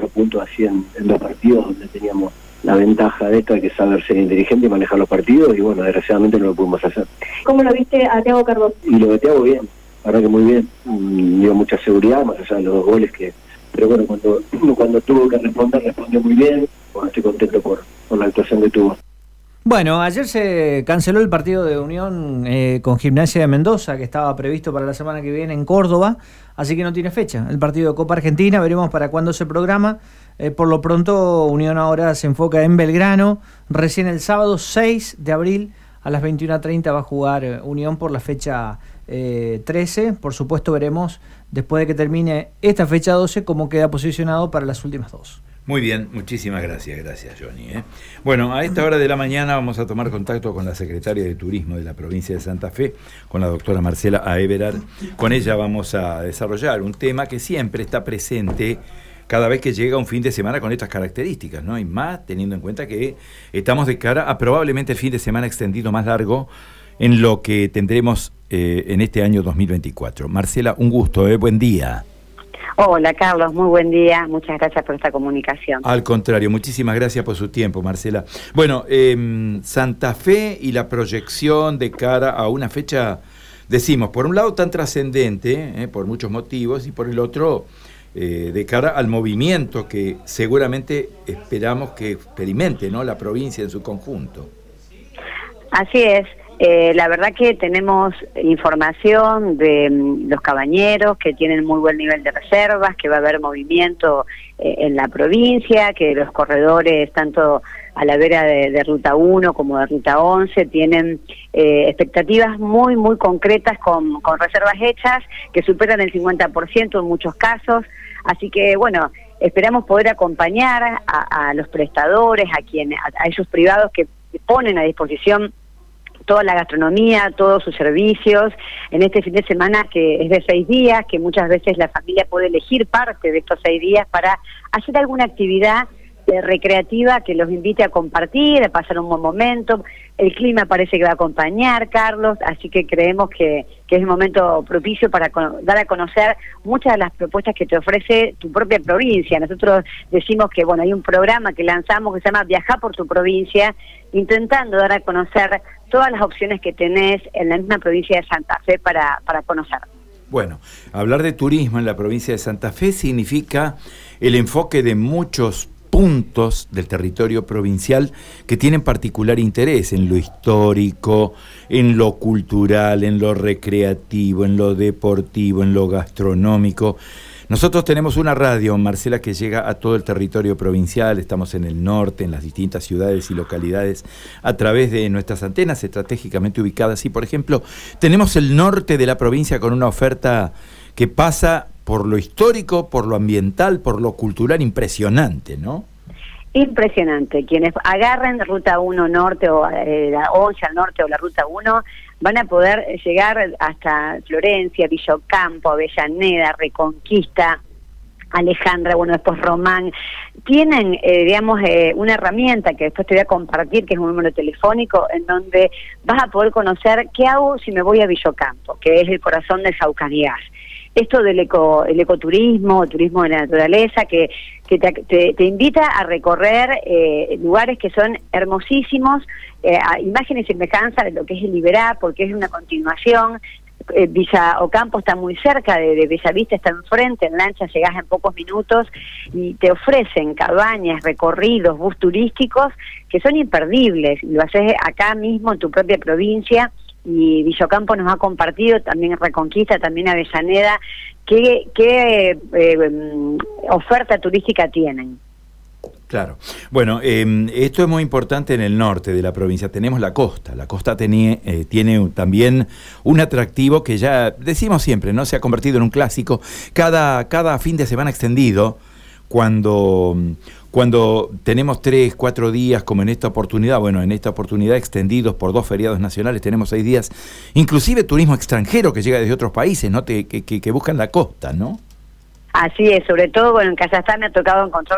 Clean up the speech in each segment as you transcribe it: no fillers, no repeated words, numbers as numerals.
4 puntos así en 2 partidos donde teníamos la ventaja de esto, de que saber ser inteligente y manejar los partidos, y bueno, desgraciadamente no lo pudimos hacer. ¿Cómo lo viste a Thiago Cardoso? Y lo de Thiago bien, la verdad que muy bien, dio mucha seguridad, más allá de los 2 goles pero bueno, cuando tuvo que responder, respondió muy bien. Bueno, estoy contento por la actuación que tuvo. Bueno, ayer se canceló el partido de Unión con Gimnasia de Mendoza, que estaba previsto para la semana que viene en Córdoba, así que no tiene fecha. El partido de Copa Argentina, veremos para cuándo se programa. Por lo pronto, Unión ahora se enfoca en Belgrano. Recién el sábado 6 de abril a las 21:30 va a jugar Unión por la fecha 13. Por supuesto, veremos después de que termine esta fecha 12 cómo queda posicionado para las últimas 2. Muy bien, muchísimas gracias Johnny. Bueno, a esta hora de la mañana vamos a tomar contacto con la secretaria de Turismo de la provincia de Santa Fe, con la doctora Marcela Aeberard. Con ella vamos a desarrollar un tema que siempre está presente cada vez que llega un fin de semana con estas características, ¿no? Y más teniendo en cuenta que estamos de cara a probablemente el fin de semana extendido más largo en lo que tendremos en este año 2024. Marcela, un gusto, buen día. Hola Carlos, muy buen día, muchas gracias por esta comunicación. Al contrario, muchísimas gracias por su tiempo, Marcela. Bueno, Santa Fe y la proyección de cara a una fecha, decimos, por un lado tan trascendente, por muchos motivos, y por el otro, de cara al movimiento que seguramente esperamos que experimente, ¿no?, la provincia en su conjunto. Así es. La verdad que tenemos información de los cabañeros que tienen muy buen nivel de reservas, que va a haber movimiento en la provincia, que los corredores tanto a la vera de Ruta 1 como de Ruta 11 tienen expectativas muy concretas con reservas hechas que superan el 50% en muchos casos, así que bueno, esperamos poder acompañar a los prestadores, a esos privados que ponen a disposición toda la gastronomía, todos sus servicios, en este fin de semana que es de 6 días, que muchas veces la familia puede elegir parte de estos 6 días para hacer alguna actividad recreativa que los invite a compartir, a pasar un buen momento. El clima parece que va a acompañar, Carlos, así que creemos que es un momento propicio para dar a conocer muchas de las propuestas que te ofrece tu propia provincia. Nosotros decimos que bueno, hay un programa que lanzamos que se llama Viajar por tu provincia, intentando dar a conocer todas las opciones que tenés en la misma provincia de Santa Fe para conocer. Bueno, hablar de turismo en la provincia de Santa Fe significa el enfoque de muchos puntos del territorio provincial que tienen particular interés en lo histórico, en lo cultural, en lo recreativo, en lo deportivo, en lo gastronómico. Nosotros tenemos una radio, Marcela, que llega a todo el territorio provincial, estamos en el norte, en las distintas ciudades y localidades, a través de nuestras antenas estratégicamente ubicadas. Y, por ejemplo, tenemos el norte de la provincia con una oferta que pasa por lo histórico, por lo ambiental, por lo cultural, impresionante, ¿no? Impresionante. Quienes agarren Ruta 1 Norte o la 11 al norte o la Ruta 1 van a poder llegar hasta Florencia, Villa Ocampo, Avellaneda, Reconquista, Alejandra, bueno, después Román. Tienen, una herramienta que después te voy a compartir, que es un número telefónico, en donde vas a poder conocer qué hago si me voy a Villa Ocampo, que es el corazón de Saucanigás. Esto del ecoturismo, turismo de la naturaleza, que te invita a recorrer lugares que son hermosísimos, a imagen y semejanza de lo que es el Iberá, porque es una continuación. Villa Ocampo está muy cerca de Bellavista, está enfrente, en lancha llegás en pocos minutos y te ofrecen cabañas, recorridos, bus turísticos que son imperdibles. Lo haces acá mismo en tu propia provincia. Y Villa Ocampo nos ha compartido, también Reconquista, también Avellaneda, qué oferta turística tienen. Claro. Bueno, esto es muy importante en el norte de la provincia. Tenemos la costa. La costa tiene también un atractivo que ya decimos siempre, ¿no? Se ha convertido en un clásico. Cada fin de semana extendido, cuando tenemos 3, 4 días, como en esta oportunidad, bueno, en esta oportunidad extendidos por 2 feriados nacionales, tenemos 6 días, inclusive turismo extranjero que llega desde otros países, ¿no? Que buscan la costa, ¿no? Así es, sobre todo, bueno, en Kazajstán me ha tocado encontrarme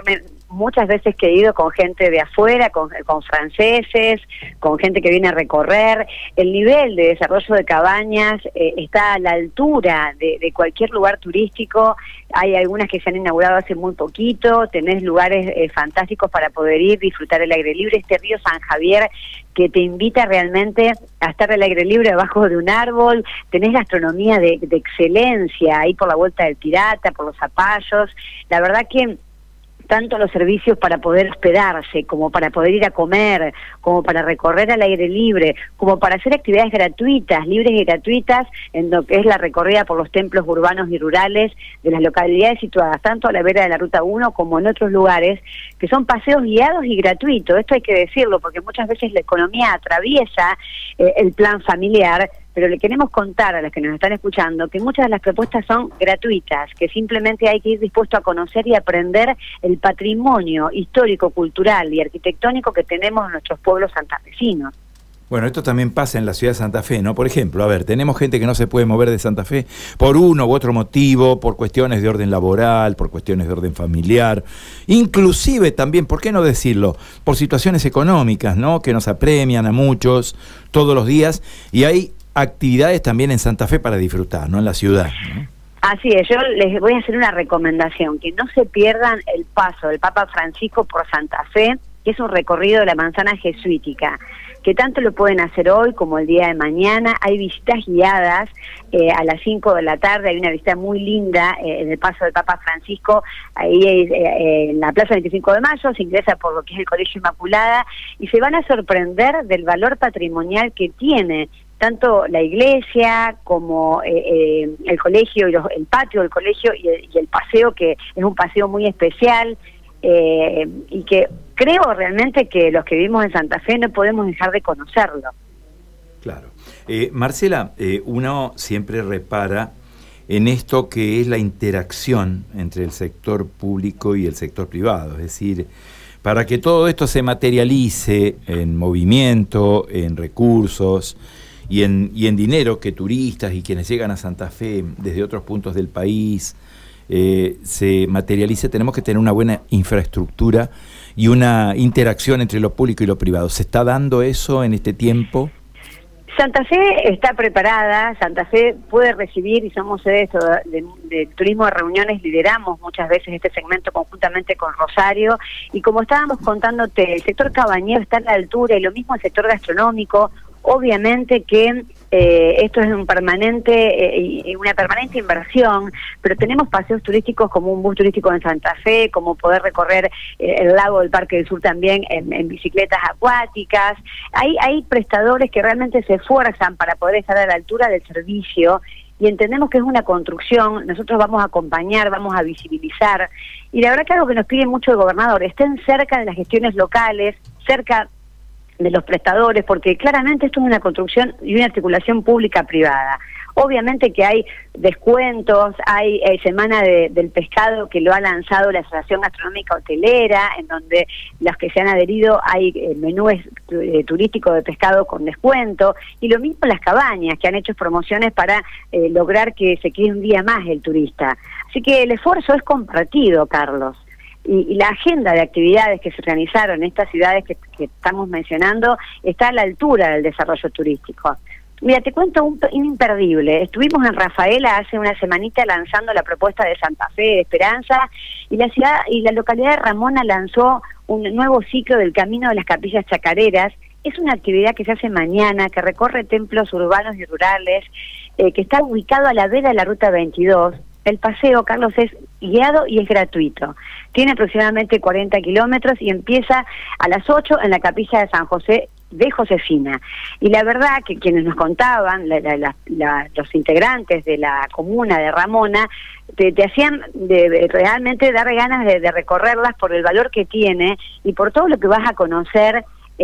muchas veces que he ido con gente de afuera, con franceses, con gente que viene a recorrer. El nivel de desarrollo de Cabañas está a la altura de cualquier lugar turístico. Hay algunas que se han inaugurado hace muy poquito, tenés lugares fantásticos para poder ir, disfrutar el aire libre. Este río San Javier que te invita realmente a estar al aire libre abajo de un árbol, tenés gastronomía de excelencia ahí por la Vuelta del Pirata, por los Zapallos. La verdad que tanto los servicios para poder hospedarse, como para poder ir a comer, como para recorrer al aire libre, como para hacer actividades gratuitas, libres y gratuitas, en lo que es la recorrida por los templos urbanos y rurales de las localidades situadas tanto a la vera de la Ruta 1 como en otros lugares, que son paseos guiados y gratuitos. Esto hay que decirlo, porque muchas veces la economía atraviesa el plan familiar, pero le queremos contar a los que nos están escuchando que muchas de las propuestas son gratuitas, que simplemente hay que ir dispuesto a conocer y aprender el patrimonio histórico, cultural y arquitectónico que tenemos en nuestros pueblos santafesinos. Bueno, esto también pasa en la ciudad de Santa Fe, ¿no? Por ejemplo, a ver, tenemos gente que no se puede mover de Santa Fe por uno u otro motivo, por cuestiones de orden laboral, por cuestiones de orden familiar, inclusive también, ¿por qué no decirlo?, por situaciones económicas, ¿no?, que nos apremian a muchos todos los días, y hay actividades también en Santa Fe para disfrutar, ¿no?, en la ciudad, ¿no? Así es, yo les voy a hacer una recomendación, que no se pierdan el paso del Papa Francisco por Santa Fe, que es un recorrido de la manzana jesuítica, que tanto lo pueden hacer hoy como el día de mañana. Hay visitas guiadas a las 5 de la tarde, hay una visita muy linda en el paso del Papa Francisco, ahí en la Plaza 25 de Mayo, se ingresa por lo que es el Colegio Inmaculada, y se van a sorprender del valor patrimonial que tiene tanto la iglesia como el colegio, y el patio del colegio y el paseo, que es un paseo muy especial, y que creo realmente que los que vivimos en Santa Fe no podemos dejar de conocerlo. Claro. Marcela, uno siempre repara en esto que es la interacción entre el sector público y el sector privado, es decir, para que todo esto se materialice en movimiento, en recursos y en dinero que turistas y quienes llegan a Santa Fe desde otros puntos del país se materialice, tenemos que tener una buena infraestructura y una interacción entre lo público y lo privado. ¿Se está dando eso en este tiempo? Santa Fe está preparada, Santa Fe puede recibir, y somos sede de turismo de reuniones, lideramos muchas veces este segmento conjuntamente con Rosario, y como estábamos contándote, el sector cabañero está a la altura, y lo mismo el sector gastronómico. Obviamente que esto es una permanente inversión, pero tenemos paseos turísticos como un bus turístico en Santa Fe, como poder recorrer el lago del Parque del Sur también en bicicletas acuáticas. Hay prestadores que realmente se esfuerzan para poder estar a la altura del servicio, y entendemos que es una construcción. Nosotros vamos a acompañar, vamos a visibilizar, y la verdad que algo que nos pide mucho el gobernador, estén cerca de las gestiones locales, cerca de los prestadores, porque claramente esto es una construcción y una articulación pública-privada. Obviamente que hay descuentos, hay Semana del Pescado que lo ha lanzado la Asociación Gastronómica Hotelera, en donde los que se han adherido hay menúes turísticos de pescado con descuento, y lo mismo las cabañas, que han hecho promociones para lograr que se quede un día más el turista. Así que el esfuerzo es compartido, Carlos. Y la agenda de actividades que se organizaron en estas ciudades que estamos mencionando está a la altura del desarrollo turístico. Mira, te cuento un imperdible. Estuvimos en Rafaela hace una semanita lanzando la propuesta de Santa Fe de Esperanza, y la ciudad y la localidad de Ramona lanzó un nuevo ciclo del Camino de las Capillas Chacareras. Es una actividad que se hace mañana, que recorre templos urbanos y rurales, que está ubicado a la vera de la Ruta 22. El paseo, Carlos, es guiado y es gratuito. Tiene aproximadamente 40 kilómetros y empieza a las 8 en la capilla de San José de Josefina. Y la verdad que quienes nos contaban, los integrantes de la comuna de Ramona, te hacían realmente dar ganas de recorrerlas por el valor que tiene y por todo lo que vas a conocer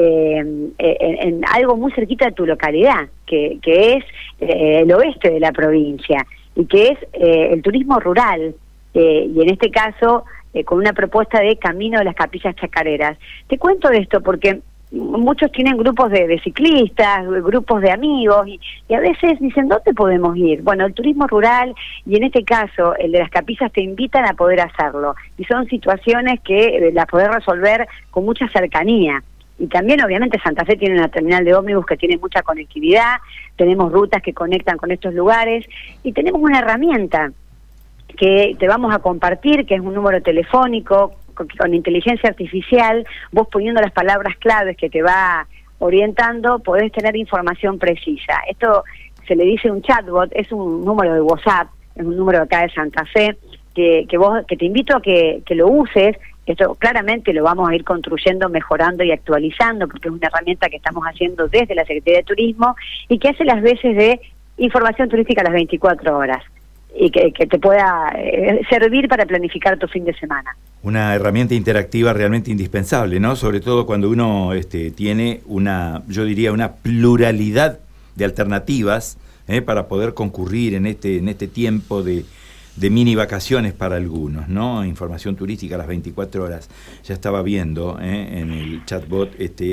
en algo muy cerquita de tu localidad, que es el oeste de la provincia, y que es el turismo rural, y en este caso con una propuesta de Camino de las Capillas Chacareras. Te cuento de esto porque muchos tienen grupos de ciclistas, grupos de amigos, y a veces dicen, ¿dónde podemos ir? Bueno, el turismo rural, y en este caso, el de las capillas, te invitan a poder hacerlo. Y son situaciones que las podés resolver con mucha cercanía. Y también, obviamente, Santa Fe tiene una terminal de ómnibus que tiene mucha conectividad, tenemos rutas que conectan con estos lugares, y tenemos una herramienta que te vamos a compartir, que es un número telefónico, con inteligencia artificial, vos poniendo las palabras claves que te va orientando, podés tener información precisa. Esto se le dice un chatbot, es un número de WhatsApp, es un número acá de Santa Fe, que te invito a que lo uses. Esto claramente lo vamos a ir construyendo, mejorando y actualizando, porque es una herramienta que estamos haciendo desde la Secretaría de Turismo y que hace las veces de información turística a las 24 horas. Y que te pueda servir para planificar tu fin de semana. Una herramienta interactiva realmente indispensable, ¿no? Sobre todo cuando uno tiene yo diría, una pluralidad de alternativas para poder concurrir en este tiempo de mini vacaciones para algunos, ¿no? Información turística a las 24 horas. Ya estaba viendo en el chatbot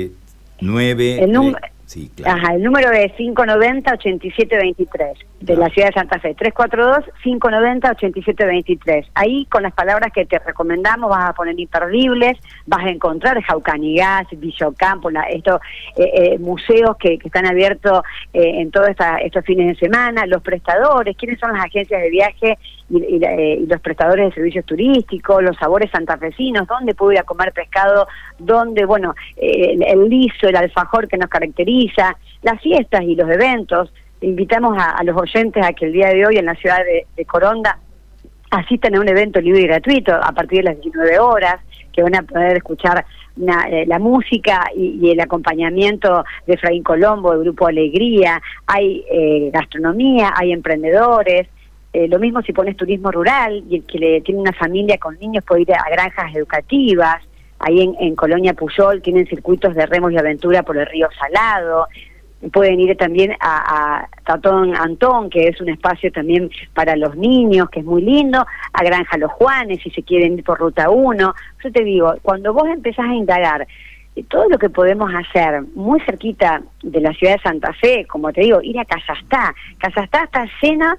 9... Sí, claro. Ajá, el número es 590-8723 de la ciudad de Santa Fe, 342-590-8723. Ahí, con las palabras que te recomendamos, vas a poner imperdibles, vas a encontrar Jaucanigás, Villocampo, museos que están abiertos en todos estos fines de semana, los prestadores, quiénes son las agencias de viaje y los prestadores de servicios turísticos, los sabores santafesinos, dónde puedo ir a comer pescado, dónde, el liso, el alfajor que nos caracteriza, las fiestas y los eventos. Invitamos a los oyentes a que el día de hoy en la ciudad de Coronda asistan a un evento libre y gratuito a partir de las 19 horas, que van a poder escuchar la música y el acompañamiento de Efraín Colombo, del Grupo Alegría. Hay gastronomía, hay emprendedores. Lo mismo si pones turismo rural, y el que tiene una familia con niños puede ir a granjas educativas. Ahí en Colonia Puyol tienen circuitos de remos y aventura por el río Salado. Pueden ir también a Tatón Antón, que es un espacio también para los niños, que es muy lindo, a Granja Los Juanes, si se quieren ir por Ruta 1. Yo te digo, cuando vos empezás a indagar todo lo que podemos hacer muy cerquita de la ciudad de Santa Fe, como te digo, ir a Casastá. Casastá está llena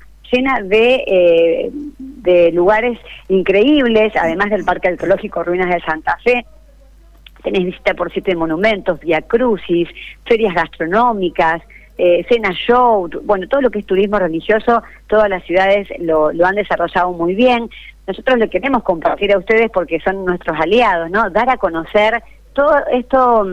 de lugares increíbles, además del Parque Arqueológico Ruinas de Santa Fe. Tenés visita por 7 monumentos, vía crucis, ferias gastronómicas, cena show, todo lo que es turismo religioso, todas las ciudades lo han desarrollado muy bien. Nosotros le queremos compartir a ustedes porque son nuestros aliados, ¿no? Dar a conocer todo esto,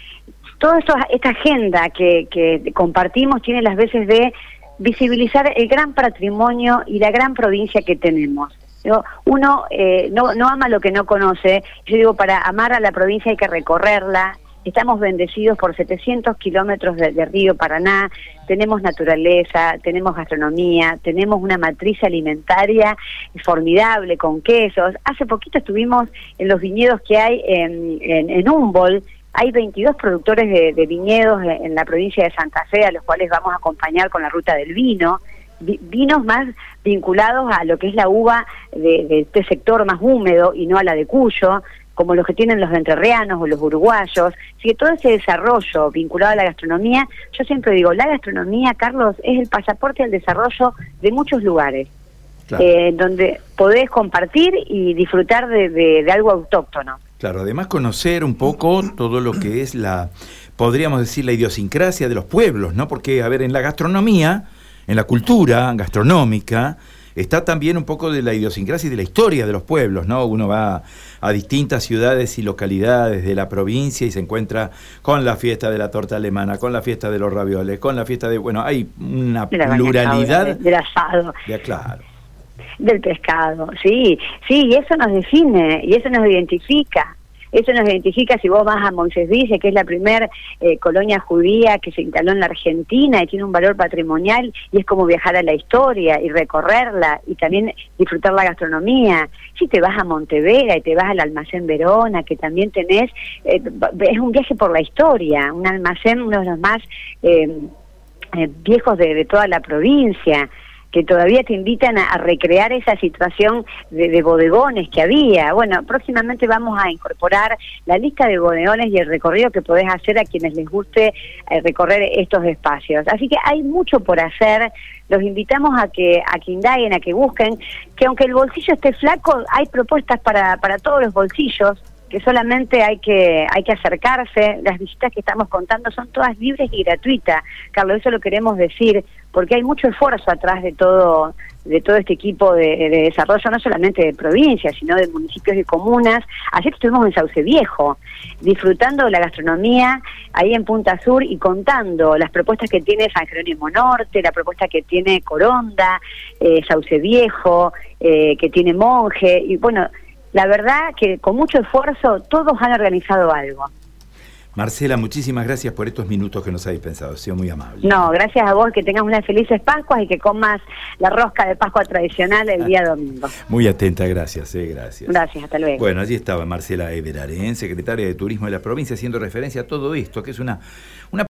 esta agenda que compartimos tiene las veces de visibilizar el gran patrimonio y la gran provincia que tenemos. Uno no ama lo que no conoce. Yo digo, para amar a la provincia hay que recorrerla. Estamos bendecidos por 700 kilómetros de río Paraná, tenemos naturaleza, tenemos gastronomía, tenemos una matriz alimentaria formidable con quesos. Hace poquito estuvimos en los viñedos que hay en Humboldt. Hay 22 productores de viñedos en la provincia de Santa Fe, a los cuales vamos a acompañar con la ruta del vino. Vinos más vinculados a lo que es la uva de este sector más húmedo y no a la de Cuyo, como los que tienen los entrerrianos o los uruguayos. Así que todo ese desarrollo vinculado a la gastronomía, yo siempre digo, la gastronomía, Carlos, es el pasaporte al desarrollo de muchos lugares, claro, donde podés compartir y disfrutar de algo autóctono. Claro, además conocer un poco todo lo que es podríamos decir, la idiosincrasia de los pueblos, ¿no? Porque, a ver, en la gastronomía, en la cultura gastronómica, está también un poco de la idiosincrasia y de la historia de los pueblos, ¿no? Uno va a distintas ciudades y localidades de la provincia y se encuentra con la fiesta de la torta alemana, con la fiesta de los ravioles, con la fiesta hay una pluralidad del asado. Claro. Del pescado, sí, y eso nos define, y eso nos identifica. Eso nos identifica si vos vas a Moisés Dice, que es la primer colonia judía que se instaló en la Argentina y tiene un valor patrimonial, y es como viajar a la historia y recorrerla y también disfrutar la gastronomía. Si te vas a Montevera y te vas al Almacén Verona, que también tenés, es un viaje por la historia, un almacén, uno de los más viejos de toda la provincia. que todavía te invitan a recrear esa situación de bodegones que había. Bueno, próximamente vamos a incorporar la lista de bodegones y el recorrido que podés hacer a quienes les guste recorrer estos espacios. Así que hay mucho por hacer. Los invitamos a que indaguen, a que busquen, que aunque el bolsillo esté flaco, hay propuestas para todos los bolsillos, que solamente hay que acercarse. Las visitas que estamos contando son todas libres y gratuitas, Carlos, eso lo queremos decir, porque hay mucho esfuerzo atrás de todo este equipo de desarrollo, no solamente de provincias, sino de municipios y comunas. Ayer estuvimos en Sauce Viejo, disfrutando de la gastronomía ahí en Punta Sur y contando las propuestas que tiene San Jerónimo Norte, la propuesta que tiene Coronda, Sauce Viejo, que tiene Monje, y bueno, la verdad que con mucho esfuerzo todos han organizado algo. Marcela, muchísimas gracias por estos minutos que nos habéis pensado, ha sido muy amable. No, gracias a vos, que tengas unas felices Pascuas y que comas la rosca de Pascua tradicional el día domingo. Muy atenta, gracias, gracias. Gracias, hasta luego. Bueno, allí estaba Marcela Everarén, secretaria de Turismo de la provincia, haciendo referencia a todo esto, que es una